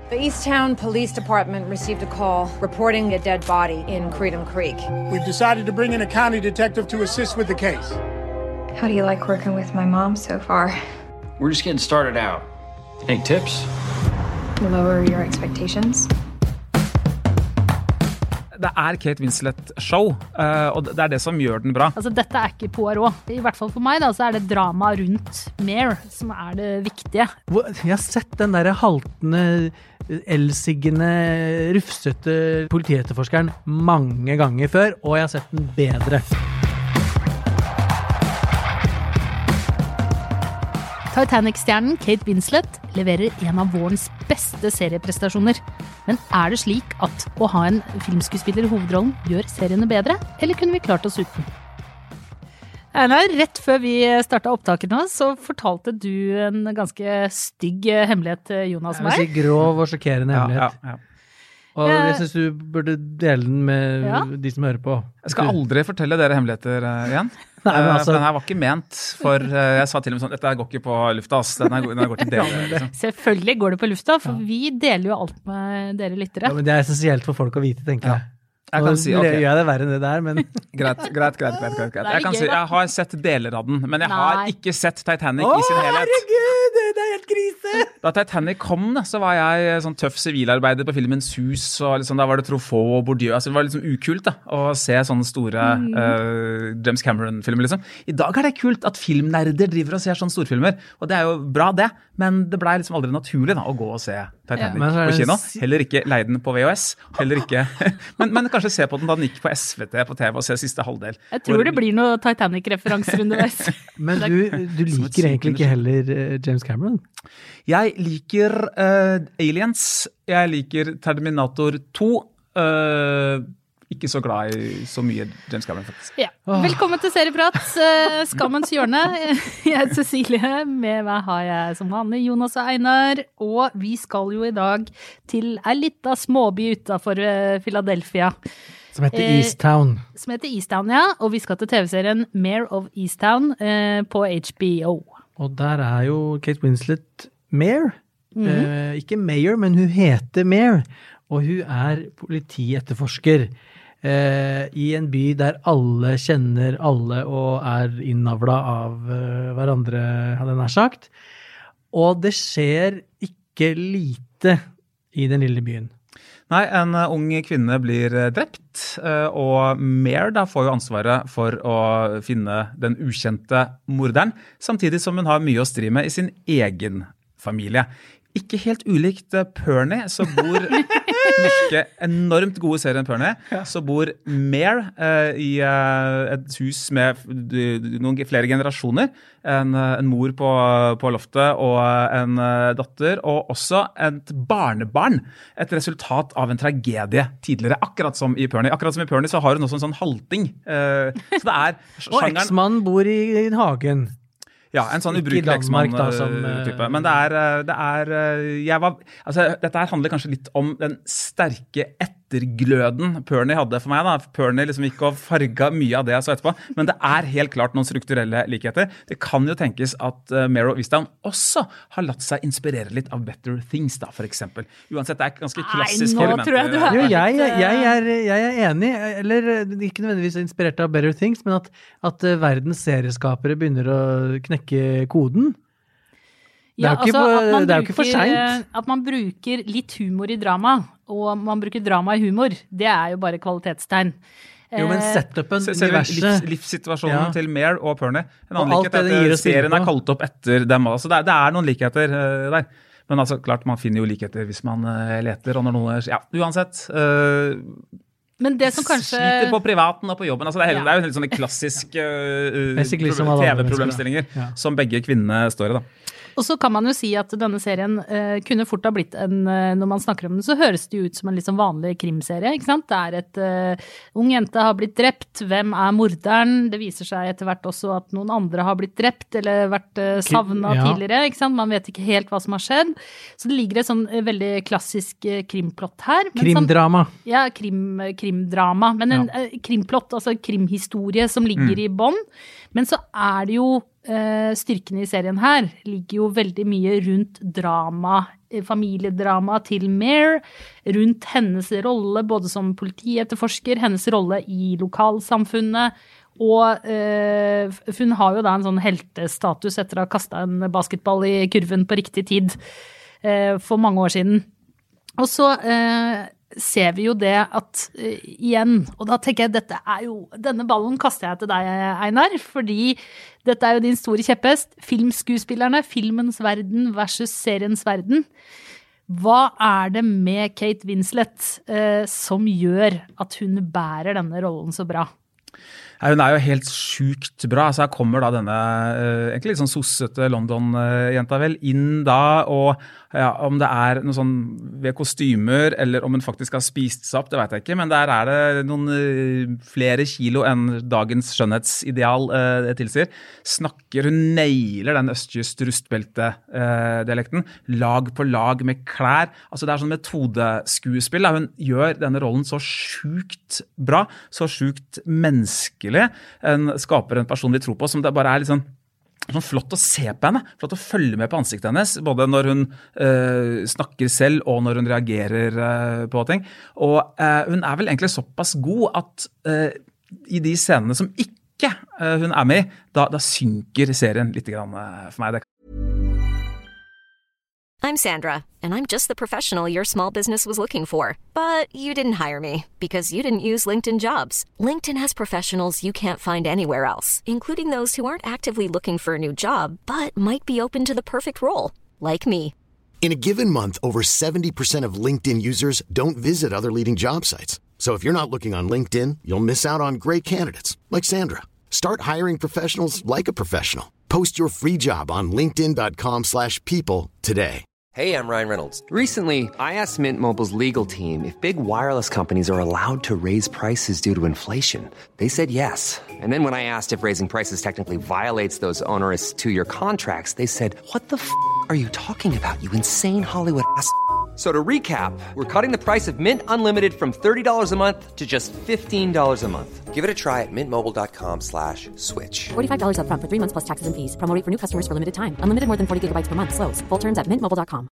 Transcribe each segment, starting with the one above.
The Easttown Police Department received a call reporting a dead body in Freedom Creek. We've decided to bring in a county detective to assist with the case. How do you like working with my mom so far? We're just getting started out. Any tips? Lower your expectations. Det Kate Winslet-show, og det det som gjør den bra. Altså, dette ikke Poirot. I hvert fall for meg da, så det drama rundt Mare som det viktige. Jeg har sett den der haltende, elsiggende, rufsete politietterforskeren mange ganger før, og jeg har sett den bedre. Titanic-stjernen Kate Winslet leverer en av vårens beste serieprestasjoner. Men det slik at å ha en filmskuespiller I hovedrollen gjør seriene bedre, eller kunne vi klart oss uten? Einar, rett før vi startet opptakene, så fortalte du en ganske stygg hemmelighet, Jonas og meg. Jeg vil si grov og sjokkerende hemmelighet. Ja. Og jeg synes du burde dele den med de som hører på. Jeg skal aldri fortelle dere hemmeligheter igjen. Nei, men altså... For den her var ikke ment for, jeg sa til og med sånn, dette går ikke på lufta, ass. Den går til dere. Liksom. Selvfølgelig går det på lufta, for vi deler jo alt med dere lyttere. Ja, men det essensielt for folk å vite, tenker jeg. Jeg kan si, gjør jeg det verre enn det der, men... Greit. Jeg kan si, jeg har sett deler av den, men jeg har ikke sett Titanic I sin helhet. Herregud, det helt krise! Da Titanic kom, så var jeg sånn tøff sivilarbeider på filmens hus, og liksom, da var det Truffaut og Bourdieu, altså det var liksom ukult da, å se sånne store James Cameron-filmer liksom. I dag det kult at filmnerder driver og ser sånne storfilmer, og det jo bra det, men det ble liksom aldri naturlig da, å gå og se Titanic på kino. Heller ikke leie den på VHS, heller ikke, men kanskje se på den da den gikk på SVT på TV og se siste halvdel. Jeg tror det blir noe Titanic-referanser underveis. Men du liker egentlig ikke heller James Cameron? Jeg liker Aliens, jeg liker Terminator 2, ikke så glad I så mye James Cameron faktisk. Ja. Velkommen til Serieprat, Skammens hjørne. Jeg Cecilie, med meg har jeg som vanlig Jonas og Einar, og vi skal jo I dag til en liten småby utenfor Philadelphia. Som heter Easttown. Som heter Easttown, ja, og vi skal til TV-serien Mare of Easttown på HBO. Og der jo Kate Winslet Mare. Ikke Mayor, men hun heter Mare. Og hun politietterforsker I en by der alle kjenner alle og innavlet av hverandre, hadde jeg nær sagt. Og det skjer ikke lite I den lille byen. Nei, en ung kvinne blir drept, og Mare da får jo ansvaret for å finne den ukjente morderen, samtidig som hun har mye å stri med I sin egen familie. Ikke helt ulikt Perney, så bor norske enormt gode serien Perney, så bor Mare I et hus med noen flere generasjoner, en mor på loftet og en datter, og også et barnebarn, et resultat av en tragedie tidligere, akkurat som I Perney. Akkurat som I Perney så har hun også en sånn halting. Så det og eksmannen bor I hagen. Ja, en sånn ubrukelig eksmann-type. Men dette her handler kanskje litt om den sterke ettergløden Perney hadde for meg da. Perney liksom gikk og farga mye av det jeg så etterpå, men det helt klart noen strukturelle likheter. Det kan jo tenkes at Mare of Easttown også har latt seg inspirere litt av Better Things da, for eksempel. Uansett, det ganske klassisk element. Tror jeg du har jo, jeg enig, eller ikke nødvendigvis inspirert av Better Things, men at verdens serieskapere begynner å knekke koden. Det jo ikke for sent. At man bruker litt humor I drama, og man bruker drama I humor, det jo bare kvalitetstegn. Jo, men setupen, universet. Livssituasjonen til Mare og Perney. En annen likhet at serien kalt opp etter dem. Så det noen likheter der. Men altså, klart, man finner jo likheter hvis man leter, og når noen... Ja, uansett... Men det som kanskje... Sliter på privaten og på jobben. Altså det jo en helt sånne klassisk TV-problemstillinger som begge kvinnene står I da. Og så kan man jo si at denne serien kunne fort ha blitt når man snakker om den, så høres det jo ut som en litt sånn vanlig krimserie, ikke sant? Det et ung jente har blitt drept, hvem morderen? Det viser seg etter hvert også at noen andre har blitt drept eller vært savnet tidligere, ikke sant? Man vet ikke helt hva som har skjedd. Så det ligger et sånn veldig klassisk krimplott her. Krimdrama. Ja, krimdrama. Men en krimplott, altså krimhistorie som ligger I bånd. Men så det jo styrken I serien her ligger jo veldig mye rundt drama familiedrama til Mare, rundt hennes rolle både som politietterforsker, hennes rolle i lokalsamfunnet, og hun har jo da en sånn heltestatus etter å ha kastet en basketball i kurven på riktig tid for mange år siden. Og så ser vi jo det at igjen, og da tenker jeg denne ballen kaster jeg til deg, Einar, fordi dette jo din store kjepphest, filmskuespillerne, filmens verden versus seriens verden. Hva det med Kate Winslet som gjør at hun bærer denne rollen så bra? Ja, hun jo helt sykt bra, så her kommer da denne egentlig litt sånn sossete London-jenta vel inn da, og ja, om det noe sånn ved kostymer, eller om hun faktisk har spist seg opp, det vet jeg ikke, men der det noen flere kilo enn dagens skjønnhetsideal det tilsier. Hun nailer den østkyst rustbelte-dialekten, lag på lag med klær, altså det sånn metodeskuespill, hun gjør denne rollen så sykt bra, så sykt menneskelig, skaper en person vi tror på, som det bare litt sånn flott å se på henne, flott å følge med på ansiktet hennes, både når hun snakker selv og når hun reagerer på ting. Og hun vel egentlig såpass god at i de scenene som ikke hun med i, da synker serien litt grann for meg. I'm Sandra, and I'm just the professional your small business was looking for. But you didn't hire me because you didn't use LinkedIn Jobs. LinkedIn has professionals you can't find anywhere else, including those who aren't actively looking for a new job, but might be open to the perfect role, like me. In a given month, over 70% of LinkedIn users don't visit other leading job sites. So if you're not looking on LinkedIn, you'll miss out on great candidates, like Sandra. Start hiring professionals like a professional. Post your free job on linkedin.com/people today. Hey, I'm Ryan Reynolds. Recently, I asked Mint Mobile's legal team if big wireless companies are allowed to raise prices due to inflation. They said yes. And then when I asked if raising prices technically violates those onerous two-year contracts, they said, what the f*** are you talking about, you insane Hollywood ass f- So to recap, we're cutting the price of Mint Unlimited from $30 a month to just $15 a month. Give it a try at mintmobile.com/switch. $45 up front for 3 months plus taxes and fees. Promo rate for new customers for limited time. Unlimited more than 40 gigabytes per month. Slows full terms at mintmobile.com.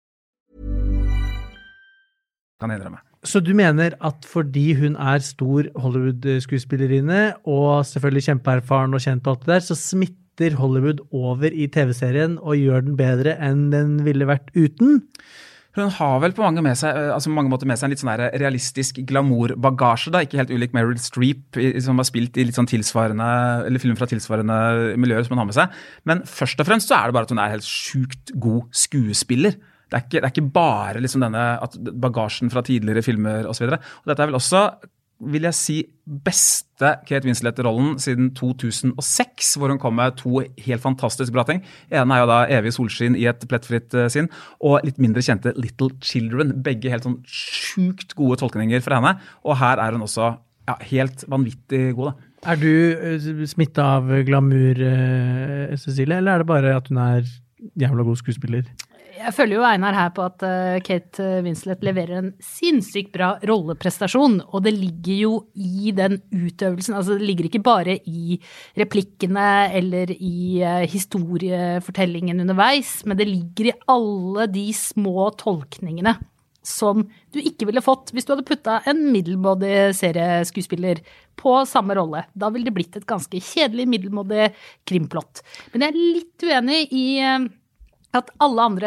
Så du mener at fordi hun stor Hollywood-skuespillerinne, og selvfølgelig kjempeerfaren og kjent og alt det der, så smitter Hollywood over i TV-serien og gjør den bedre enn den ville vært uten? Hun har vel på mange måter med seg en litt sånn realistisk glamour-bagasje, da, ikke helt ulik Meryl Streep, som har spilt i litt sånn tilsvarende, eller film fra tilsvarende miljøer som hun har med seg. Men først og fremst så det bare at hun helt sykt god skuespiller. Det ikke bare liksom bagasjen fra tidligere filmer og så videre. Og dette vel også, vil jeg si, beste Kate Winslet-rollen siden 2006, hvor hun kom med 2 helt fantastisk bra ting. En jo da Evig solskinn i et plettfritt sinn, og litt mindre kjente Little Children. Begge helt sånn sykt gode tolkninger fra henne, og her hun også helt vanvittig god da. Du smittet av glamour, Cecilie, eller det bare at hun jævla god skuespiller? Jeg følger jo Einar her på at Kate Winslet leverer en sinnssykt bra rolleprestasjon, og det ligger jo i den utøvelsen, altså det ligger ikke bare i replikkene eller i historiefortellingen underveis, men det ligger i alle de små tolkningene som du ikke ville fått hvis du hadde puttet en middelmådig serieskuespiller på samme rolle. Da ville det blitt et ganske kjedelig middelmådig krimplott. Men jeg litt uenig i at alle andre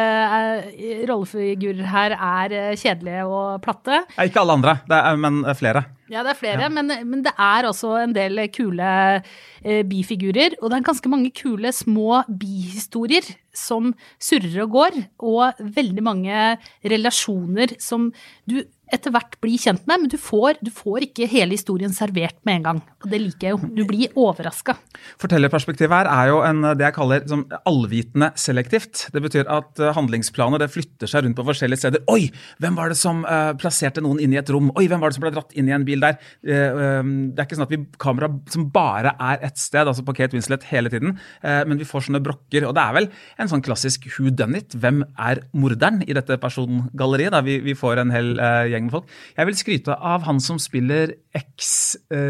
rollefigurer her kjedelige og platte. Ikke alle andre, men flere. Ja, det flere, ja. Men det også en del kule bifigurer, og det ganske mange kule små bihistorier som surrer og går, og veldig mange relasjoner som du etter hvert blir kjent med, men du får ikke hele historien servert med en gang, og det liker jeg jo. Du blir overrasket. Fortellerperspektivet her jo det jeg kaller som allvitende selektivt. Det betyr at handlingsplaner det flytter seg rundt på forskjellige steder. Oi, hvem var det som plasserte noen inn i et rom? Oi, hvem var det som ble dratt inn i en bil der? Det ikke sånn at kamera som bare et sted, altså på Kate Winslet hele tiden, men vi får sånne brokker, og det vel en sånn klassisk who done it? Hvem morderen i dette persongalleriet? Da vi får en hel gjeng med folk. Jeg vil skryte av han som spiller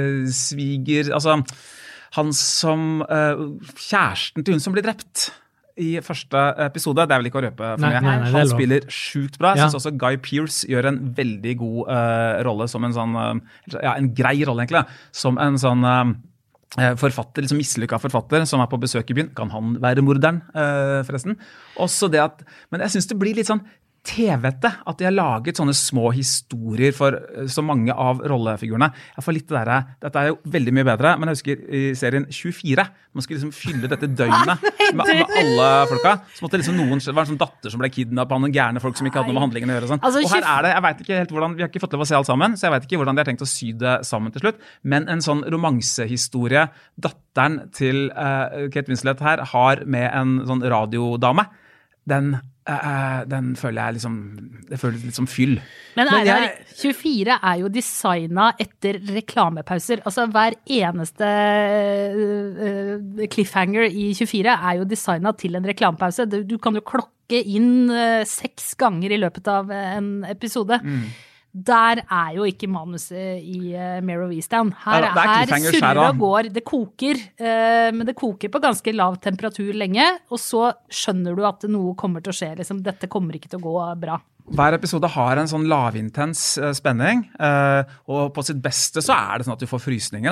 eks-sviger, altså han som kjæresten til hun som blir drept i første episode, det vel ikke å røpe for meg. Nei, Han spiller sjukt bra. Jeg Ja. synes også Guy Pearce gjør en veldig god rolle som en sånn, en grei rolle egentlig, som en sånn forfatter, liksom mislykket forfatter som på besøk i byen. Kan han være morderen, forresten? Også det at, men jeg synes det blir litt sånn TV-ete, at de har laget sånne små historier for så mange av rollefigurene. Jeg får litt det der, dette jo veldig mye bedre, men jeg husker i serien 24, man skulle liksom fylle dette døgnet med alle folka, så måtte liksom noen, det var en sånn datter som ble kidnappet av noen gærne folk som ikke hadde noe med handlingen å gjøre og sånn. Altså, og her det, jeg vet ikke helt hvordan, vi har ikke fått lov å se alt sammen, så jeg vet ikke hvordan de har tenkt å sy det sammen til slutt, men en sånn romansehistorie, datteren til Kate Winslet her har med en sånn radiodame, den føler jeg liksom, det føles litt som fyll. Men 24 jo designet etter reklamepauser. Altså hver eneste cliffhanger i 24 jo designet til en reklamepause. Du kan jo klokke inn 6 ganger i løpet av en episode. Der jo ikke manuset i Mare of Easttown. Her surrer og går, det koker, men det koker på ganske lav temperatur lenge, og så skjønner du at noe kommer til å skje, liksom, dette kommer ikke til å gå bra. Hver episode har en sånn lavintens spenning, og på sitt beste så det sånn at du får frysninger.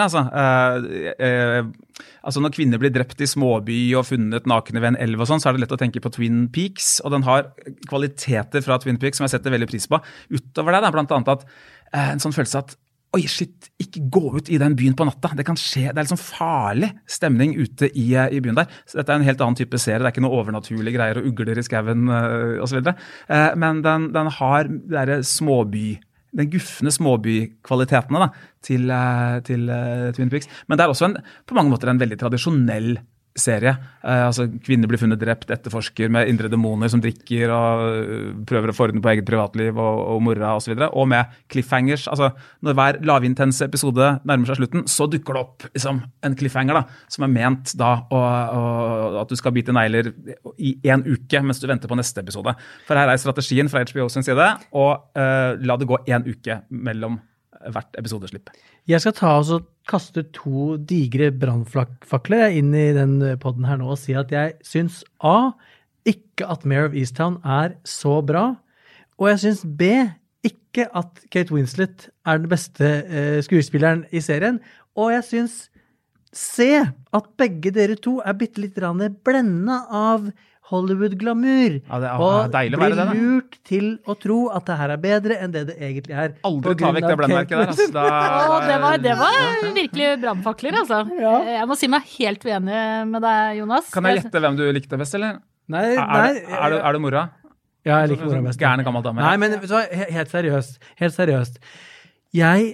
Altså når kvinner blir drept i småby og funnet nakne ved en elv og sånn, så det lett å tenke på Twin Peaks, og den har kvaliteter fra Twin Peaks som jeg setter veldig pris på. Utover det blant annet at en sånn følelse at oi, shit, ikke gå ut i den byen på natta. Det kan skje, det liksom farlig stemning ute i byen der. Så dette en helt annen type serie, det ikke noe overnaturlige greier og ugler i skaven og så videre. Men den har den guffende småbykvalitetene til Twin Peaks. Men det også på mange måter en veldig tradisjonell serie. Altså kvinner blir funnet drept, etterforsker med indre demoner som drikker og prøver å få orden på eget privatliv og mora og så videre. Og med cliffhangers, altså når hver lavintense episode nærmer seg slutten, så dukker det opp liksom, en cliffhanger da, som ment da at du skal bite negler i 1 uke mens du venter på neste episode. For her strategien fra HBO sin side å la det gå 1 uke mellom hvert episodeslipp. Jeg skal ta og kaste 2 digre brannfakler inn i den podden her nå og si at jeg synes ikke at Mare of Easttown så bra, og jeg synes B, ikke at Kate Winslet den beste skuespilleren i serien, og jeg synes C, at begge dere 2 bitte litt blendet av Hollywood-glamour, og blir lurt til å tro at det her bedre enn det egentlig Aldri ta vekk det blendmerket der. Det var virkelig brannfakler, altså. Ja. Jeg må si meg helt uenig med deg, Jonas. Kan jeg gjette hvem du likte best, eller? Nei. Er det mora? Ja, jeg liker mora best. Gærne gammel dame. Nei, men helt seriøst. Jeg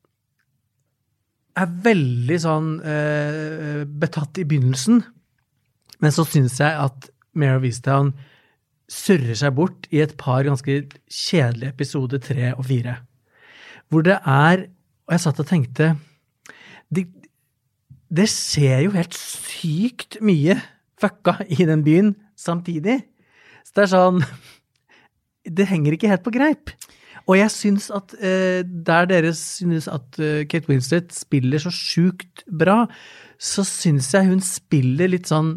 veldig sånn betatt i begynnelsen, men så synes jeg at Mare of Easttown surrer seg bort i et par ganske kjedelige episoder 3 og 4. Hvor det og jeg satt og tenkte, det skjer jo helt sykt mye fucka i den byen samtidig. Så det sånn, det henger ikke helt på greip. Og jeg synes at der dere synes at Kate Winslet spiller så sjukt bra, så synes jeg hun spiller litt sånn.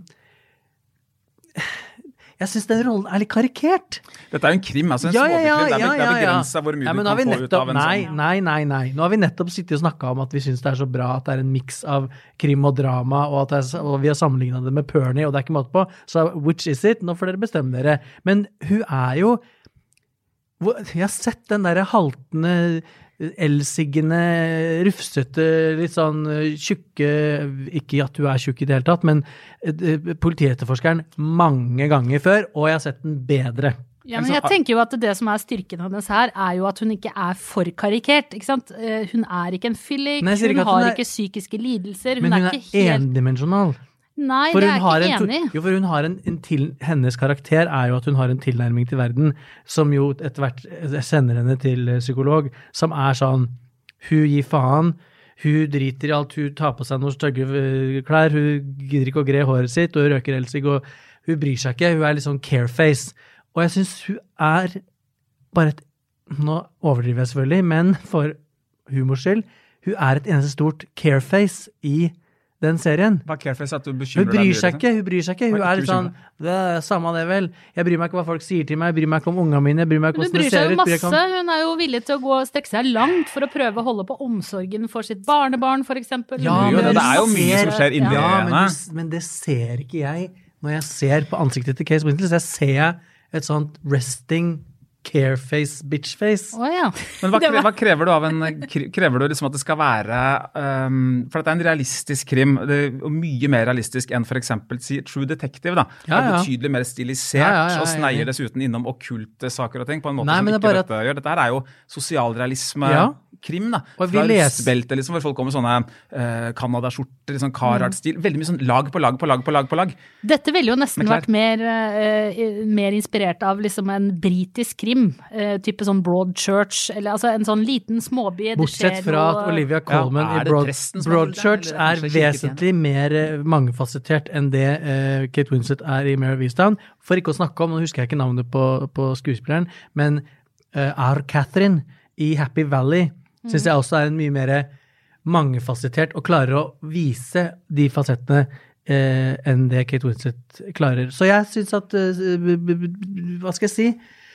Jeg synes den rollen litt karikert. Dette jo en krim, altså en småbykrim. Det begrenset hvor mye du kan få ut av en sånn. Nei. Nå har vi nettopp sittet og snakket om at vi synes det så bra at det en mix av krim og drama, og at og vi har sammenlignet det med Pernie, og det ikke måte på. Så which is it? Nå får dere bestemme dere. Men hun jo jeg har sett den der haltende, elsiggende, rufsete, litt sånn tjukke, ikke at du tjukk i det hele tatt, men politietterforskeren mange ganger før, og jeg har sett den bedre. Ja, men jeg tenker jo at det som styrken hennes her, jo at hun ikke for karikert, ikke sant? Hun ikke en fyllik, hun har ikke psykiske lidelser, hun men hun ikke helt... endimensjonal. Nei, det jeg ikke enig. Jo, for hun har hennes karakter jo at hun har en tilnærming til verden, som jo etter hvert sender henne til psykolog, som sånn, hun gir faen, hun driter i alt, hun tar på seg noen stygge klær, hun gidder ikke å gre håret sitt, og hun røker elsig, og hun bryr seg ikke, hun litt sånn careface. Og jeg synes hun bare nå overdriver jeg selvfølgelig, men for humors skyld, hun et eneste stort careface i den serien. Hva Careface at du Hun bekymrer bryr deg? seg ikke, hun er litt sånn, det er samme det vel, jeg bryr meg ikke hva folk sier til meg, jeg bryr meg ikke om ungene mine, jeg bryr meg ikke Hun hvordan bryr det ser seg jo ut. masse, hun er jo villig til å gå og strekke seg langt for å prøve å holde på omsorgen for sitt barnebarn, for eksempel. Ja, men men det er jo mye som skjer inni henne. Men det ser ikke jeg når jeg ser på ansiktet til Kate Winslet, så jeg ser et sånt resting careface, bitchface. Ja. Men hva krever du av krever du liksom at det skal være, for at det er en realistisk krim, og mye mer realistisk enn for eksempel True Detective da, er betydelig mer stilisert og sneier dessuten innom okkulte saker og ting, på en måte som ikke dette gjør. Dette her er jo sosialrealisme krim da, fra østbeltet liksom, hvor folk kommer med sånne Canada-skjorter, sånn Carhartt-stil, veldig mye sånn lag på lag på lag på lag på lag. Dette ville jo nesten vært mer inspirert av liksom en britisk krim, type sånn Broadchurch, eller altså en sånn liten småby. Bortsett fra at Olivia Colman i Broadchurch er vesentlig mer mangefasettert enn det Kate Winslet er i Mare of Easttown. For ikke å snakke om, nå husker jeg ikke navnet på skuespilleren, men Catherine i Happy Valley synes jeg også er en mye mer mangefasettert og klarer å vise de fasettene enn det Kate Winslet klarer. Så jeg synes at, hva skal jeg si?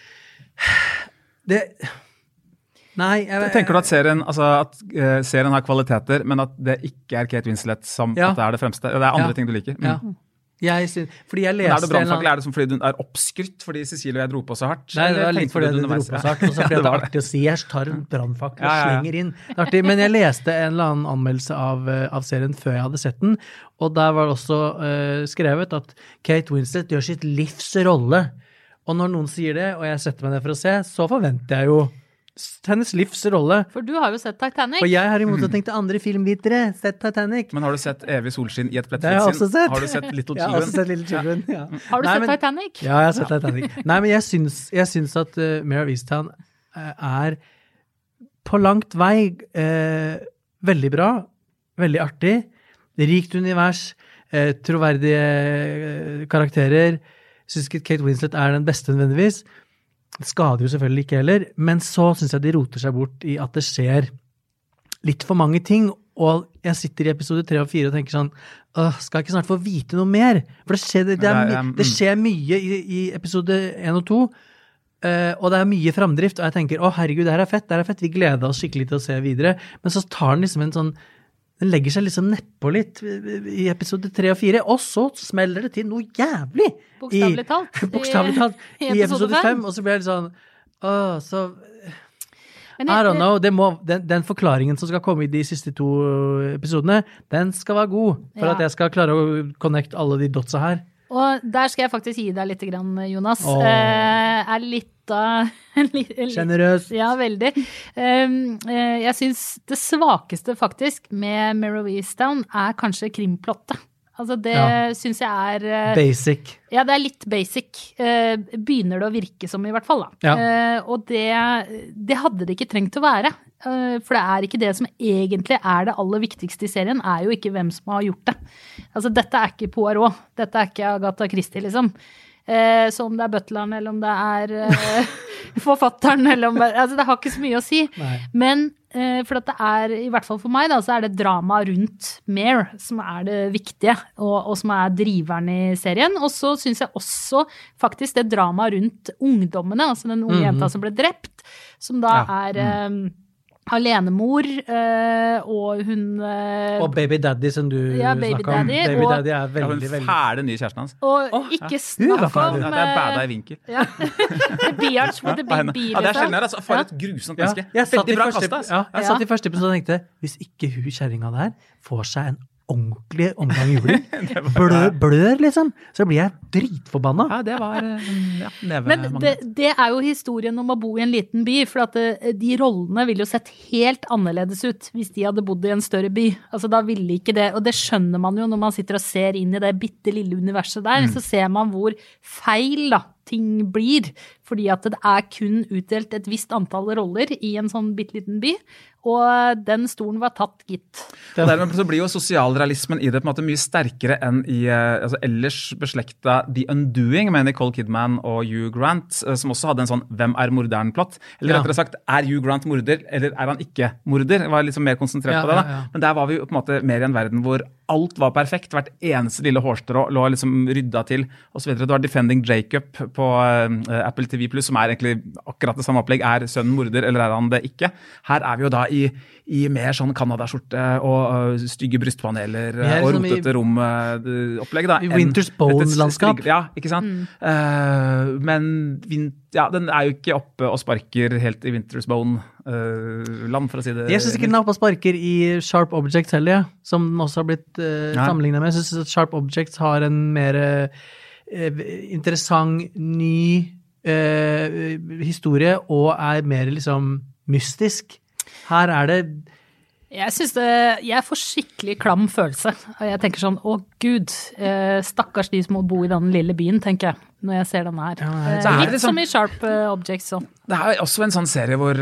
Tenker du at serien har kvaliteter, men at det ikke er Kate Winslet som at det er det fremste? Det er andre ting du liker? Fordi jeg leste... Men er det brannfakkel? Er det som fordi du er oppskrytt fordi Cecilie og jeg dro på så hardt? Nei, det var litt fordi du dro på så hardt, og så fordi det var artig å si, jeg tar en brannfakkel og slenger inn. Det er artig, men jeg leste en eller annen anmeldelse av serien før jeg hadde sett den, og der var det også skrevet at Kate Winslet gjør sitt livs rolle. Og når noen sier det, og jeg setter meg ned for å se, så forventer jeg jo hennes livs rolle. For du har jo sett Titanic. Og jeg har i motsetning til andre filmvitere sett Titanic. Men har du sett Evig solskinn i et plettfritt sinn? Det har jeg også sett. Har du sett Little Children? Jeg har også sett Little Children, ja. Har du sett Titanic? Ja, jeg har sett Titanic. Nei, men jeg syns at Mare of Easttown er på langt vei veldig bra, veldig artig, rikt univers, troverdige karakterer. Jeg synes ikke Kate Winslet er den beste nødvendigvis. Det skader jo selvfølgelig ikke heller, men så synes jeg de roter seg bort i at det skjer litt for mange ting, og jeg sitter i episode 3 og 4 og tenker sånn, skal jeg ikke snart få vite noe mer? For det skjer mye i episode 1 og 2, og det er mye fremdrift, og jeg tenker, herregud, det her er fett, vi gleder oss skikkelig til å se videre, men så tar den liksom en sånn, den legger seg liksom nedpå litt i episode 3 og 4, og så smeller det til noe jævlig. Bokstavlig talt. I episode 5, og så blir det sånn, I don't know, den forklaringen som skal komme i de siste 2 episodene, den skal være god, for at jeg skal klare å connecte alle de dotsa her. Og der skal jeg faktisk gi deg litt grann, Jonas. Er litt generøs. Ja, veldig. Jeg synes det svakeste faktisk med Mare of Easttown er kanskje krimplottet. Altså det synes jeg er... Basic. Ja, det er litt basic. Begynner det å virke som i hvert fall da. Ja. Og det hadde det ikke trengt å være. For det er ikke det som egentlig er det aller viktigste i serien, er jo ikke hvem som har gjort det. Altså dette er ikke Poirot, dette er ikke Agatha Christie liksom. Så om det er butleren, eller om det er forfatteren, eller om altså det har ikke så mye å si. Nei. Men for at det er, i hvert fall for meg da, så er det drama rundt Mare som er det viktige, og som er driveren i serien. Og så synes jeg også faktisk det drama rundt ungdommene, altså den unge jenta som ble drept, som da er... alenemor, og hun... og Baby Daddy, som du snakker om. Baby Daddy er veldig, veldig... Hun fæle nye kjæresten hans. Og ikke snakk om... Det er bada i vinkel. Ja. The Biatch with the big B. Ja, det er sjelden her, altså. For et grusomt menneske. Veldig bra kastet, altså. Jeg satt i første episode og tenkte, hvis ikke hun kjæringa der får seg en ordentlig omgang juling, blør liksom, så blir jeg dritforbanna. Ja, det var Men det er jo historien om å bo i en liten by, for at de rollene ville jo sett helt annerledes ut hvis de hadde bodd i en større by. Altså da ville ikke det, og det skjønner man jo når man sitter og ser inn i det bitte lille universet der, så ser man hvor feil da ting blir, fordi at det kun utdelt et visst antall roller i en sånn bitteliten by, og den stolen var tatt, gitt. Dermed så blir jo sosialrealismen i det på en måte mye sterkere enn i ellers beslekta The Undoing med Nicole Kidman og Hugh Grant, som også hadde en sånn hvem morderen-plott. Eller rettere sagt, Hugh Grant morder, eller han ikke morder? Jeg var liksom mer konsentrert på det da. Men der var vi jo på en måte mer i en verden hvor alt var perfekt, hvert eneste lille hårstrå lå liksom rydda til, og så videre. Du har Defending Jacob på Apple TV+, som egentlig akkurat det samme opplegg. Sønnen morder, eller han det ikke? Her vi jo da i mer sånn Canada-skjorte og stygge brystpaneler og rotete rom-opplegg. I Winter's Bone-landskap. Ja, ikke sant? Men den jo ikke oppe og sparker helt i Winter's Bone-land, for å si det. Jeg synes ikke den oppe og sparker i Sharp Objects heller, som den også har blitt sammenlignet med. Jeg synes at Sharp Objects har en mer interessant, ny historie, og mer liksom mystisk. Her det Jeg synes jeg får skikkelig klam følelse. Jeg tenker sånn, Gud, stakkars de som må bo i den lille byen, tenker jeg, når jeg ser denne her. Litt liksom, som i Sharp Objects. Så. Det også en sånn serie hvor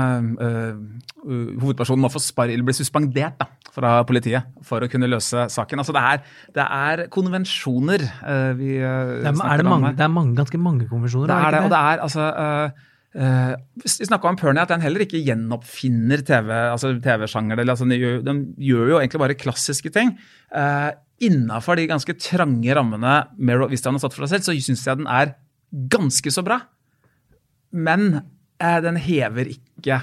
hovedpersonen må bli suspendert da, fra politiet for å kunne løse saken. Altså det konvensjoner vi snakker om her. Det ganske mange konvensjoner. Det og det altså... vi snakket om Perny, at den heller ikke gjenoppfinner TV-sjanger, altså, de gjør jo egentlig bare klassiske ting. Innenfor de ganske trange rammene hvis han har satt for seg selv, så synes jeg den ganske så bra. Men den hever ikke,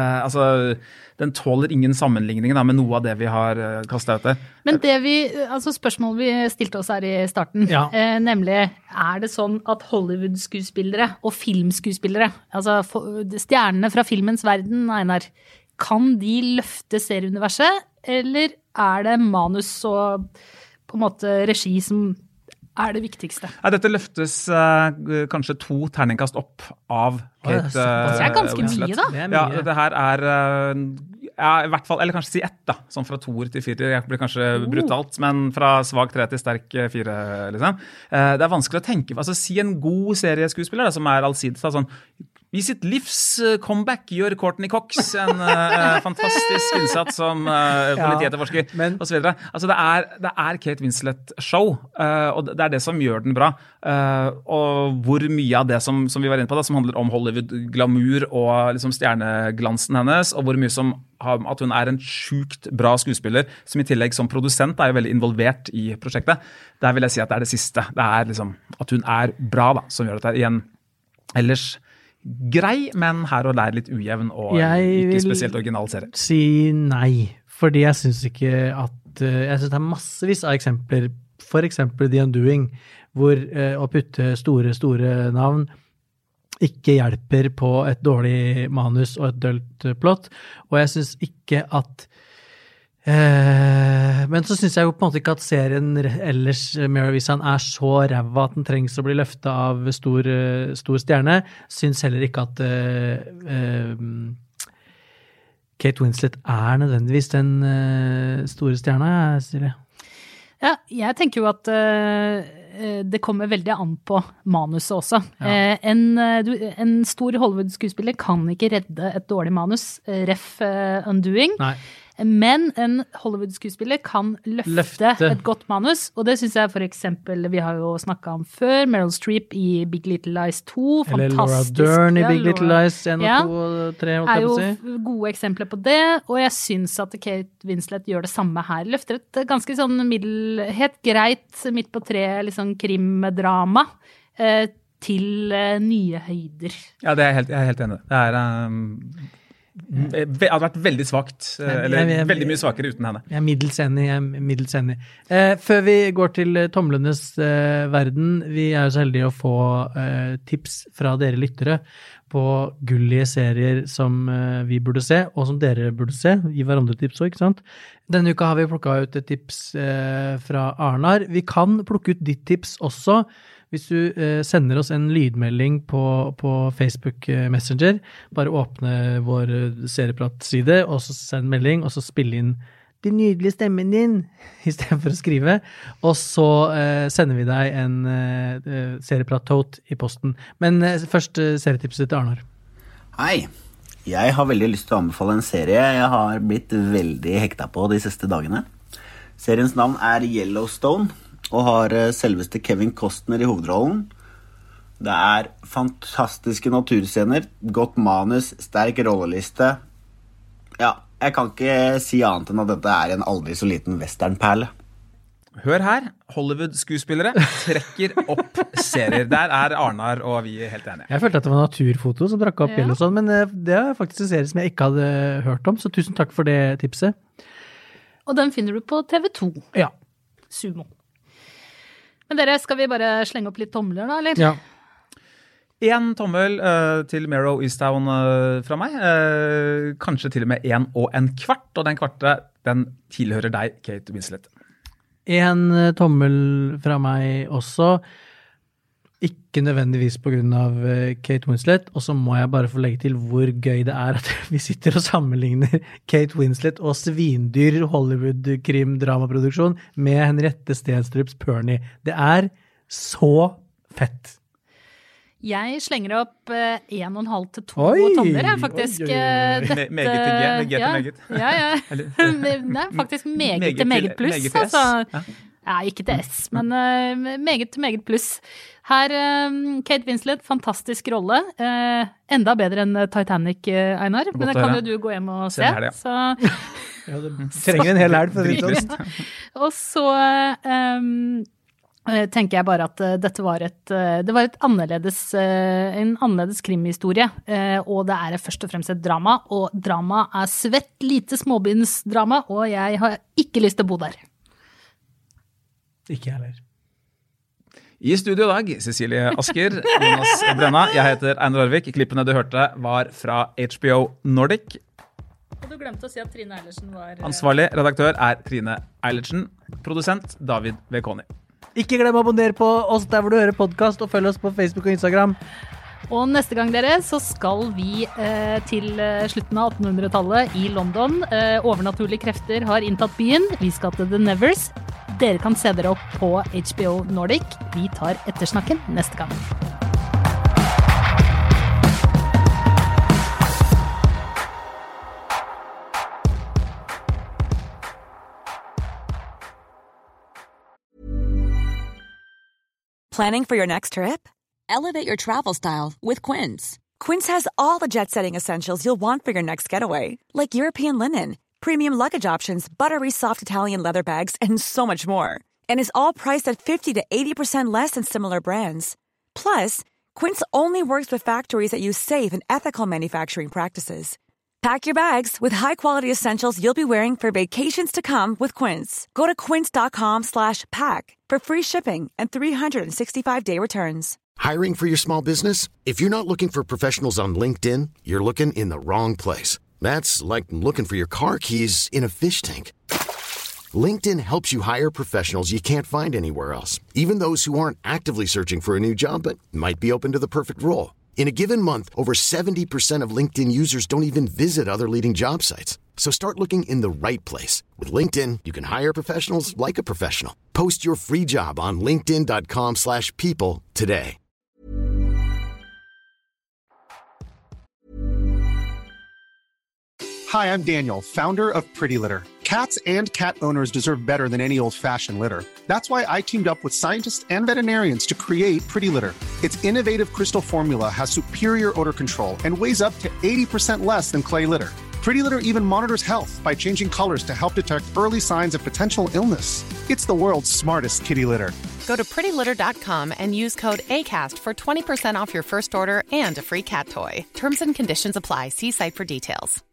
den tåler ingen sammenligning med noe av det vi har kastet ut der. Men spørsmålet vi stilte oss her i starten, nemlig, det sånn at Hollywood-skuespillere og filmskuespillere, altså stjernene fra filmens verden, Einar, kan de løfte serieuniverset, eller det manus og på en måte regi som det viktigste? Dette løftes kanskje 2 terningkast opp av Kate det ganske Winslet. Mye da. Ja, dette her i hvert fall, eller kanskje si 1 da, sånn fra 2 til 4, det blir kanskje brutalt, men fra svag 3 til sterk 4, liksom. Det vanskelig å tenke, si en god serieskuespiller da, som allsidig, sånn, i sitt livs comeback gjør Courtney Cox en fantastisk innsats som politietterforsker, og så videre. Altså det Kate Winslet-show, og det det som gjør den bra. Og hvor mye av det som vi var inne på, da, som handler om Hollywood-glamour og liksom stjerneglansen hennes, og hvor mye som at hun en sjukt bra skuespiller, som i tillegg som produsent jo veldig involvert i prosjektet. Der vil jeg si at det det siste. Det liksom at hun bra, da, som gjør dette igjen. Ellers grei, men her og der litt ujevn og ikke spesielt original serie. Jeg vil si nei, fordi jeg synes ikke at jeg synes det massevis av eksempler, for eksempel The Undoing, hvor å putte store navn ikke hjelper på et dårlig manus og et dølt plott, og jeg synes ikke at men så synes jeg jo på en måte ikke at serien ellers, Mare of Easttown, så ræva at den trengs å bli løftet av stor stjerne. Synes heller ikke at Kate Winslet nødvendigvis den store stjerna, Silje. Ja, jeg tenker jo at det kommer veldig an på manuset også. Ja. En stor Hollywood-skuespiller kan ikke redde et dårlig manus, ref Undoing. Nei. Men en Hollywood-skuespiller kan løfte et godt manus, og det synes jeg for eksempel, vi har jo snakket om før, Meryl Streep i Big Little Lies 2, eller Laura Dern i Big Little Lies 1 og 2 og 3, jo gode eksempler på det, og jeg synes at Kate Winslet gjør det samme her, løfter et ganske sånn helt greit, midt på 3 liksom krimdrama, til nye høyder. Ja, jeg helt enig. Det hadde vært veldig svagt, eller veldig mye svakere uten henne. Jeg middels enig. Før vi går til tomlenes verden, vi jo så heldige å få tips fra dere lyttere på gullige serier som vi burde se, og som dere burde se. Gi hverandre tips også, ikke sant? Denne uka har vi plukket ut et tips fra Arnar. Vi kan plukke ut ditt tips også, hvis du sender oss en lydmelding på Facebook Messenger, bare åpne vår serieprat-side, og så send melding, og så spille inn din nydelige stemmen din, I stedet for å skrive, og så sender vi deg en serieprat-tote I posten. Men først serietipset til Arnar. Hei, jeg har veldig lyst til å anbefale en serie jeg har blitt veldig hekta på de siste dagene. Seriens navn Yellowstone, og har selveste Kevin Costner I hovedrollen. Det fantastiske naturscener, godt manus, sterk rolleliste. Ja, jeg kan ikke si annet enn at dette en aldri så liten westernperle. Hør her, Hollywood-skuespillere trekker opp serier. Der Arnar og vi helt enige. Jeg følte at det var naturfoto som drakk opp Yellowstone, men det faktisk en serie som jeg ikke hadde hørt om, så tusen takk for det tipset. Og den finner du på TV2. Ja. Sumo. Men dere, skal vi bare slenge opp litt tomler da, eller? Ja. En tommel til Mare of Easttown fra meg. Kanskje til og med 1 1/4, og den kvarte, den tilhører deg, Kate Winslet. En tommel fra meg også. Ikke nødvendigvis på grunn av Kate Winslet, og så må jeg bare få legge til hvor gøy det at vi sitter og sammenligner Kate Winslet og svindyr Hollywood-krim-dramaproduksjon med Henriette Stenstrups Pernie. Det så fett. Jeg slenger opp 1,5 til 2 tomler, faktisk. Meget til meget. Ja. Nei, faktisk meget til meget pluss. Meget til S. Ja, ikke til S, men meget til meget pluss. Her, Kate Winslet, fantastisk rolle. Enda bedre enn Titanic, Einar. Men det kan jo du gå hjem og se. Ja, det trenger en hel elg for å vite sånn. Og så tenker jeg bare at dette var en annerledes krimhistorie, og det først og fremst et drama, og drama svett, lite småbindsdrama, og jeg har ikke lyst til å bo der. Ikke heller. I studio I dag, Cecilie Asker, Jonas Brenna, jeg heter Einar Arvik. Klippene du hørte var fra HBO Nordic. Og du glemte å si at Trine Eilertsen var... Ansvarlig redaktør Trine Eilertsen, produsent David Vekoni. Ikke glem å abonnere på oss der hvor du hører podcast, og følg oss på Facebook og Instagram. Og neste gang dere, så skal vi til slutten av 1800-tallet I London. Overnaturlige krefter har inntatt byen. Vi skal til The Nevers. Dere kan se dere opp på HBO Nordic. Vi tar ettersnakken neste gang. Planning for your next trip? Elevate your travel style with Quince. Quince has all the jet-setting essentials you'll want for your next getaway, like European linen, premium luggage options, buttery soft Italian leather bags, and so much more. And is all priced at 50 to 80% less than similar brands. Plus, Quince only works with factories that use safe and ethical manufacturing practices. Pack your bags with high-quality essentials you'll be wearing for vacations to come with Quince. Go to quince.com/pack for free shipping and 365-day returns. Hiring for your small business? If you're not looking for professionals on LinkedIn, you're looking in the wrong place. That's like looking for your car keys in a fish tank. LinkedIn helps you hire professionals you can't find anywhere else, even those who aren't actively searching for a new job but might be open to the perfect role. In a given month, over 70% of LinkedIn users don't even visit other leading job sites. So start looking in the right place. With LinkedIn, you can hire professionals like a professional. Post your free job on linkedin.com/people today. Hi, I'm Daniel, founder of Pretty Litter. Cats and cat owners deserve better than any old-fashioned litter. That's why I teamed up with scientists and veterinarians to create Pretty Litter. Its innovative crystal formula has superior odor control and weighs up to 80% less than clay litter. Pretty Litter even monitors health by changing colors to help detect early signs of potential illness. It's the world's smartest kitty litter. Go to prettylitter.com and use code ACAST for 20% off your first order and a free cat toy. Terms and conditions apply. See site for details.